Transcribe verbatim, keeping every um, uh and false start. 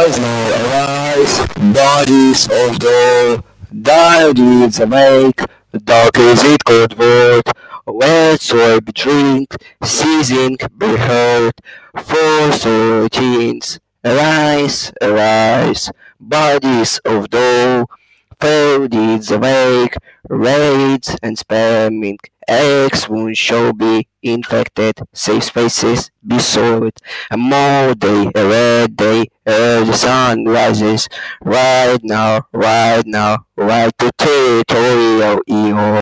Arise now, arise, bodies of the died is awake, dark is it cold void, wet soil be drink, seizing be heard, false routines, arise, arise, bodies of the fold is awake, raids and spamming, eggs wounds shall be infected, safe spaces be soiled, a more day, a red day, ere the sun rises, right now, right now, right to territorial evil.